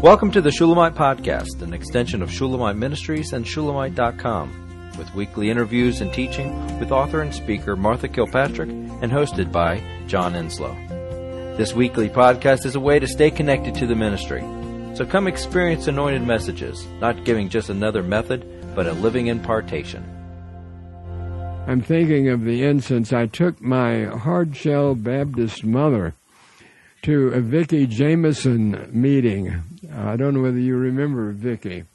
Welcome to the Shulamite Podcast, an extension of Shulamite Ministries and Shulamite.com, with weekly interviews and teaching with author and speaker Martha Kilpatrick and hosted by John Enslow. This weekly podcast is a way to stay connected to the ministry. So come experience anointed messages, not giving just another method, but a living impartation. I'm thinking of the instance I took my hard-shell Baptist mother to a Vicki Jameson meeting. I don't know whether you remember Vicki.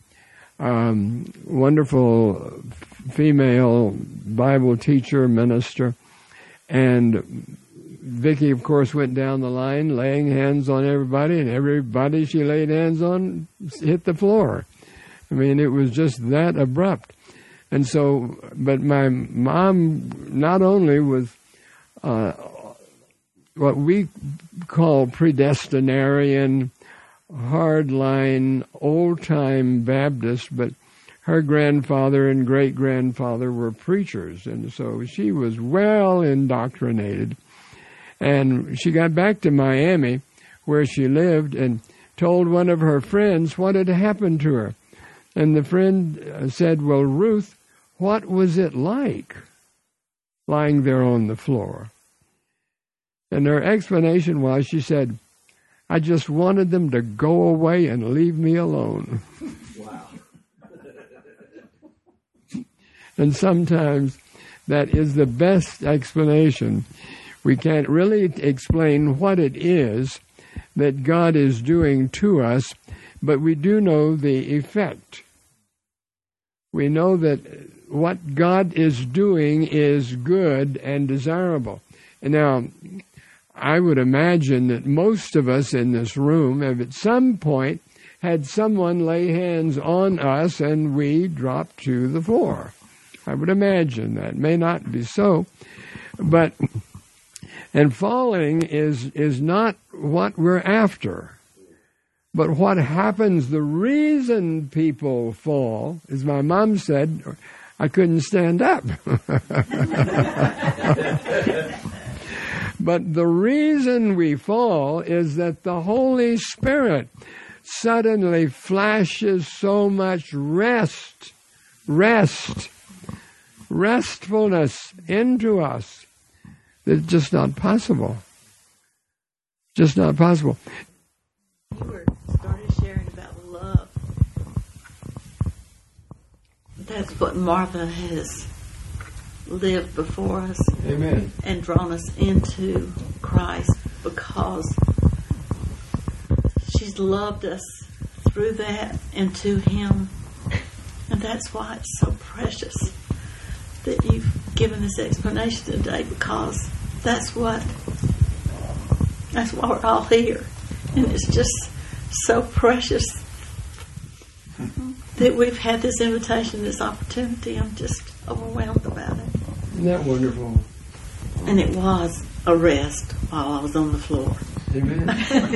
Wonderful female Bible teacher, minister. And Vicki, of course, went down the line laying hands on everybody, and everybody she laid hands on hit the floor. I mean, it was just that abrupt. And so, but my mom not only was what we call predestinarian, hardline, old-time Baptist, but her grandfather and great-grandfather were preachers, and so she was well indoctrinated. And she got back to Miami, where she lived, and told one of her friends what had happened to her. And the friend said, "Well, Ruth, what was it like lying there on the floor?" And her explanation was, she said, "I just wanted them to go away and leave me alone." Wow. And sometimes that is the best explanation. We can't really explain what it is that God is doing to us, but we do know the effect. We know that what God is doing is good and desirable. And now, I would imagine that most of us in this room have at some point had someone lay hands on us and we dropped to the floor. I would imagine that. It may not be so, but, and falling is not what we're after. But what happens, the reason people fall, as my mom said, I couldn't stand up. But the reason we fall is that the Holy Spirit suddenly flashes so much restfulness into us that it's just not possible. Just not possible. You started sharing about love. That's what Martha has lived before us. Amen. And drawn us into Christ because she's loved us through that and to Him. And that's why it's so precious that you've given this explanation today, because that's why we're all here. And it's just so precious that we've had this invitation, this opportunity. I'm just overwhelmed about it. Isn't that wonderful? And it was a rest while I was on the floor. Amen.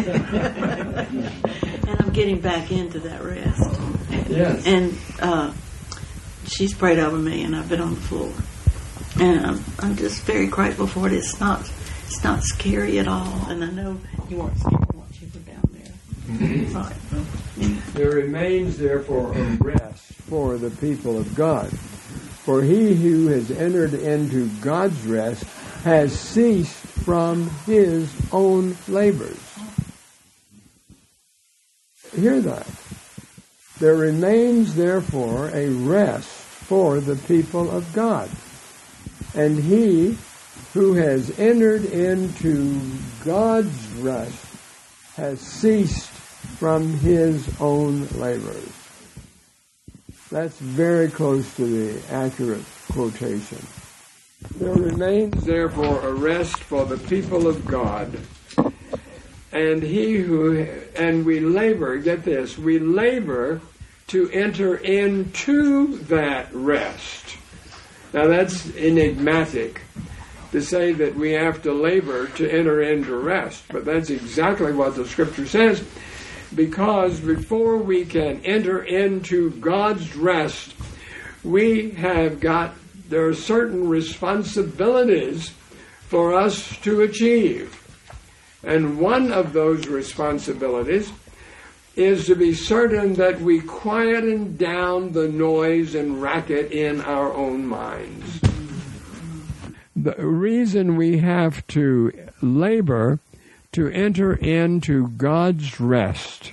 And I'm getting back into that rest. Yes. And she's prayed over me, and I've been on the floor. And I'm just very grateful for it. It's not scary at all. And I know you weren't scared once you were down there. Mm-hmm. Right. There remains, therefore, a rest for the people of God. For he who has entered into God's rest has ceased from his own labors. Hear that. There remains, therefore, a rest for the people of God. And he who has entered into God's rest has ceased from his own labors. That's very close to the accurate quotation. There remains, therefore, a rest for the people of God. And we labor, get this, we labor to enter into that rest. Now that's enigmatic to say that we have to labor to enter into rest, but that's exactly what the Scripture says. Because before we can enter into God's rest, there are certain responsibilities for us to achieve. And one of those responsibilities is to be certain that we quieten down the noise and racket in our own minds. The reason we have to labor to enter into God's rest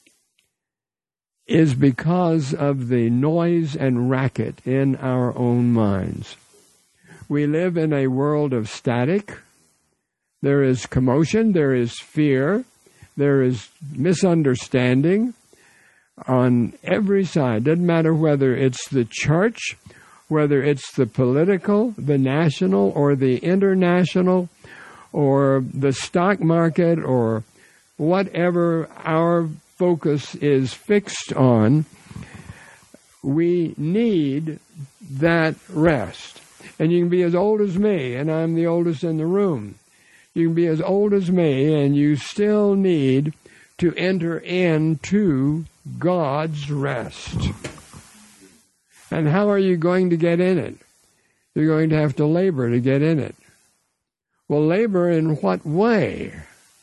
is because of the noise and racket in our own minds. We live in a world of static. There is commotion, there is fear, there is misunderstanding on every side. Doesn't matter whether it's the church, whether it's the political, the national, or the international, or the stock market, or whatever our focus is fixed on. We need that rest. And you can be as old as me, and I'm the oldest in the room. You can be as old as me, and you still need to enter into God's rest. And how are you going to get in it? You're going to have to labor to get in it. Well, labor in what way?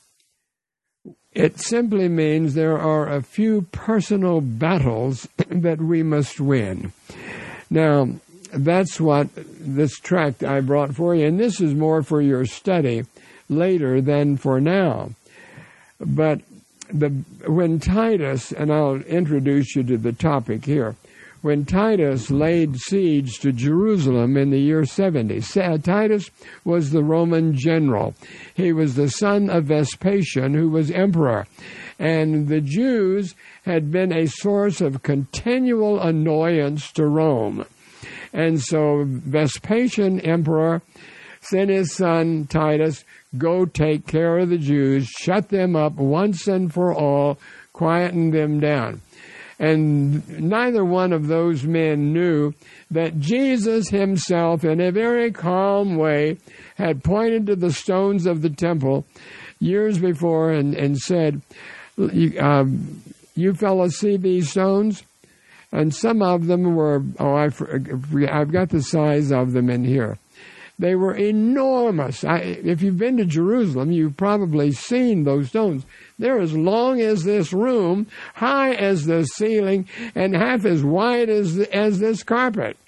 It simply means there are a few personal battles that we must win. Now, that's what this tract I brought for you, and this is more for your study later than for now. But when Titus, and I'll introduce you to the topic here, when Titus laid siege to Jerusalem in the year 70, Titus was the Roman general. He was the son of Vespasian, who was emperor. And the Jews had been a source of continual annoyance to Rome. And so Vespasian, emperor, sent his son Titus, go take care of the Jews, shut them up once and for all, quieten them down. And neither one of those men knew that Jesus himself, in a very calm way, had pointed to the stones of the temple years before and said, you fellows see these stones? And some of them were, I've got the size of them in here. They were enormous. If you've been to Jerusalem, you've probably seen those stones. They're as long as this room, high as the ceiling, and half as wide as this carpet.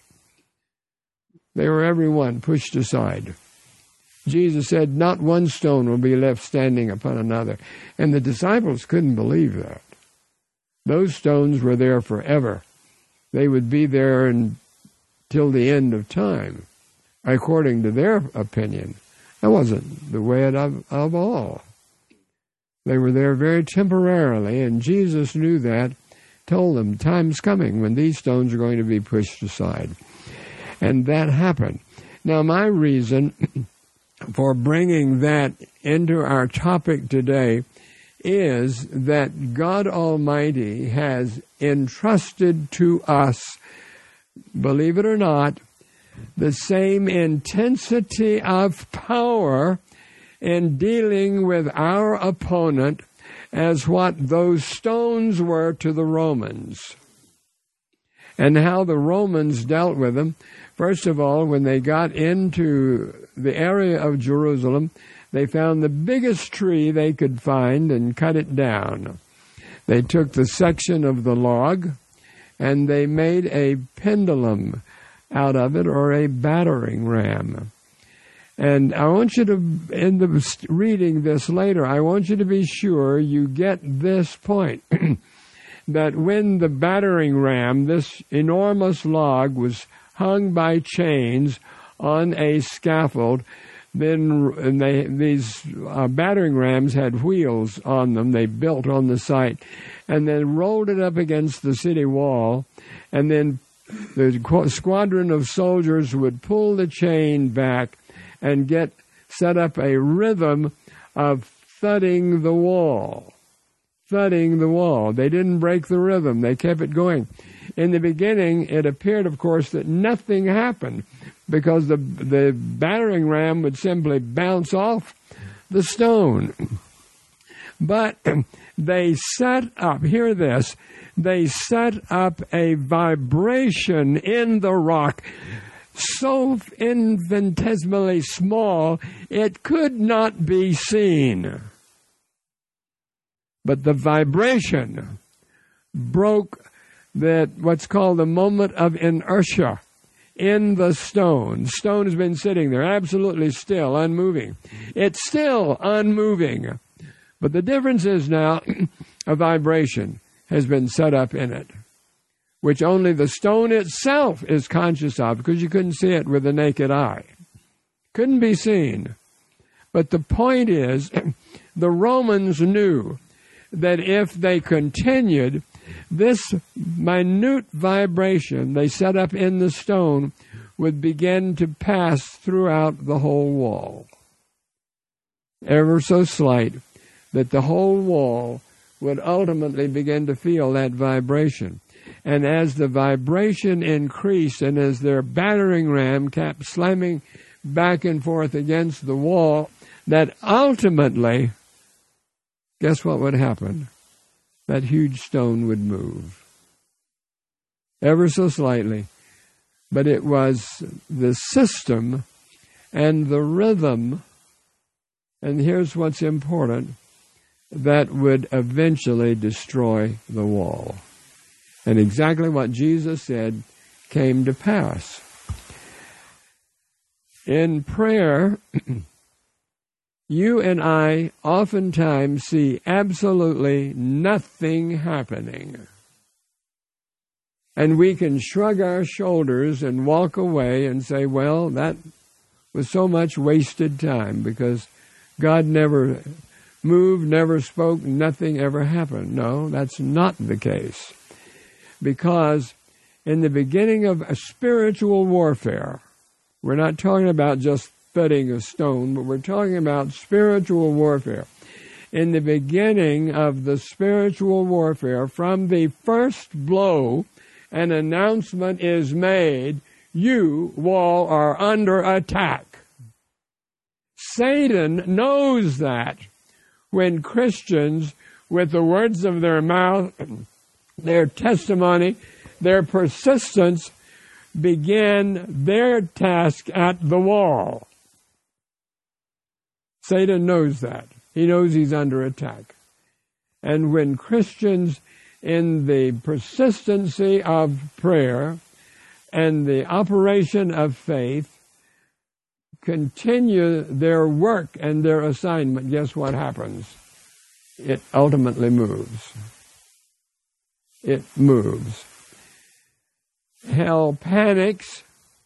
They were every one pushed aside. Jesus said, not one stone will be left standing upon another. And the disciples couldn't believe that. Those stones were there forever. They would be there until the end of time, according to their opinion. That wasn't the way of all. They were there very temporarily, and Jesus knew that, told them, time's coming when these stones are going to be pushed aside. And that happened. Now, my reason for bringing that into our topic today is that God Almighty has entrusted to us, believe it or not, the same intensity of power in dealing with our opponent as what those stones were to the Romans. And how the Romans dealt with them. First of all, when they got into the area of Jerusalem, they found the biggest tree they could find and cut it down. They took the section of the log and they made a pendulum out of it, or a battering ram. And I want you to, in the reading this later, I want you to be sure you get this point, that when the battering ram, this enormous log, was hung by chains on a scaffold, then these battering rams had wheels on them. They built on the site, and then rolled it up against the city wall, and then the squadron of soldiers would pull the chain back and set up a rhythm of thudding the wall. Thudding the wall. They didn't break the rhythm. They kept it going. In the beginning, it appeared, of course, that nothing happened because the battering ram would simply bounce off the stone. But they set up, hear this, they set up a vibration in the rock so infinitesimally small it could not be seen. But the vibration broke what's called the moment of inertia in the stone. The stone has been sitting there absolutely still, unmoving. It's still unmoving. But the difference is now a vibration has been set up in it, which only the stone itself is conscious of, because you couldn't see it with the naked eye. Couldn't be seen. But the point is, the Romans knew that if they continued, this minute vibration they set up in the stone would begin to pass throughout the whole wall. Ever so slight, that the whole wall would ultimately begin to feel that vibration. And as the vibration increased, and as their battering ram kept slamming back and forth against the wall, that ultimately, guess what would happen? That huge stone would move. Ever so slightly. But it was the system and the rhythm, and here's what's important, that would eventually destroy the wall. And exactly what Jesus said came to pass. In prayer, you and I oftentimes see absolutely nothing happening. And we can shrug our shoulders and walk away and say, well, that was so much wasted time because God never moved, never spoke, nothing ever happened. No, that's not the case. Because in the beginning of a spiritual warfare, we're not talking about just thudding a stone, but we're talking about spiritual warfare. In the beginning of the spiritual warfare, from the first blow, an announcement is made, you, wall, are under attack. Satan knows that when Christians, with the words of their mouth, their testimony, their persistence, begin their task at the wall. Satan knows that. He knows he's under attack. And when Christians, in the persistency of prayer and the operation of faith, continue their work and their assignment, guess what happens? It ultimately moves. It moves. Hell panics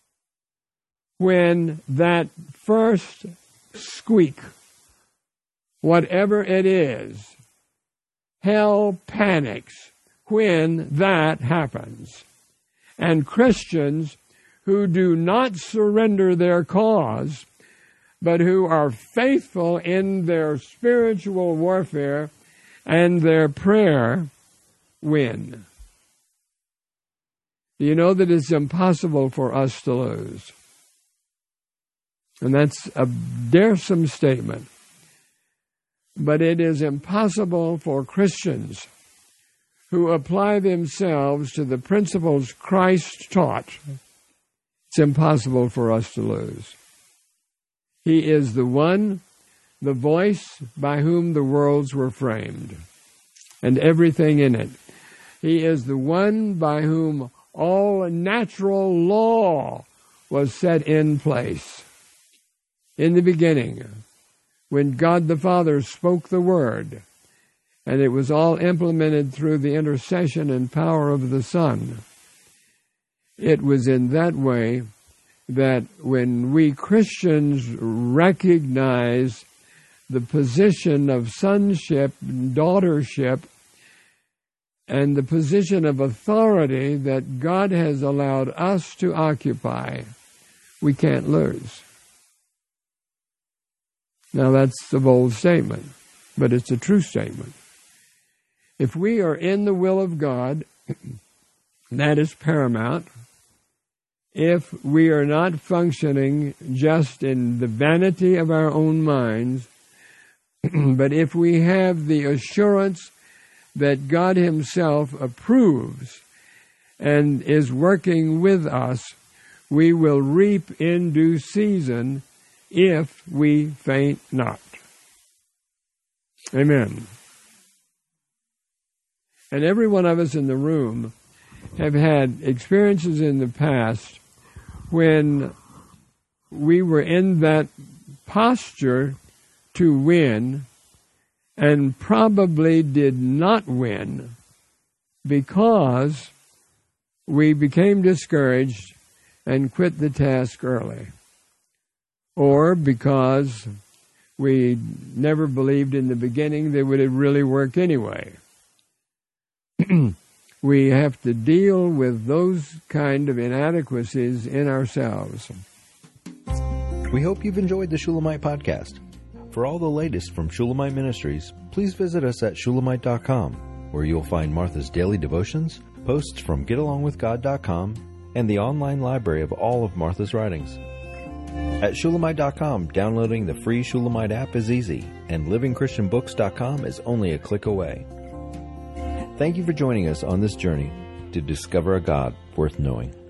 when that first squeak, whatever it is, hell panics when that happens. And Christians who do not surrender their cause, but who are faithful in their spiritual warfare and their prayer, win. Do you know that it's impossible for us to lose? And that's a daresome statement. But it is impossible for Christians who apply themselves to the principles Christ taught. It's impossible for us to lose. He is the one, the voice by whom the worlds were framed, and everything in it. He is the one by whom all natural law was set in place. In the beginning, when God the Father spoke the Word, and it was all implemented through the intercession and power of the Son, it was in that way that when we Christians recognize the position of sonship, daughtership, and the position of authority that God has allowed us to occupy, we can't lose. Now that's a bold statement, but it's a true statement. If we are in the will of God, that is paramount. If we are not functioning just in the vanity of our own minds, but if we have the assurance that God Himself approves and is working with us, we will reap in due season if we faint not. Amen. And every one of us in the room have had experiences in the past when we were in that posture to win and probably did not win because we became discouraged and quit the task early, or because we never believed in the beginning that it would really work anyway. We have to deal with those kind of inadequacies in ourselves. We hope you've enjoyed the Shulamite podcast. For all the latest from Shulamite Ministries, please visit us at shulamite.com, where you'll find Martha's daily devotions, posts from getalongwithgod.com, and the online library of all of Martha's writings. At shulamite.com, downloading the free Shulamite app is easy, and livingchristianbooks.com is only a click away. Thank you for joining us on this journey to discover a God worth knowing.